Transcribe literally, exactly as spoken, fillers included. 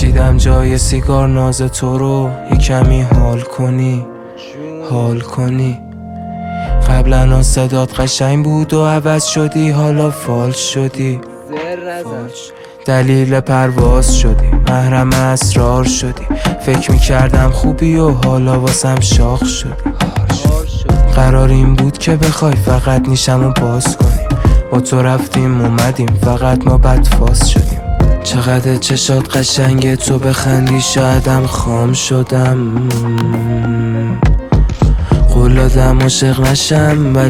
کشیدم جای سیگار ناز تو رو یه کمی حال کنی حال کنی. قبلا صدات قشنگ بود و عوض شدی، حالا فالش شدی. دلیل پرواز شدی، محرم اسرار شدی. فکر میکردم خوبی و حالا واسم شاخ شدی. قرار این بود که بخوای فقط نیشمو باز کنی. با تو رفتیم اومدیم فقط ما بدفاز شدیم. چقدر چشات قشنگه تو بخندی شایدم خام شدم. قول دادم عاشق نشم ولی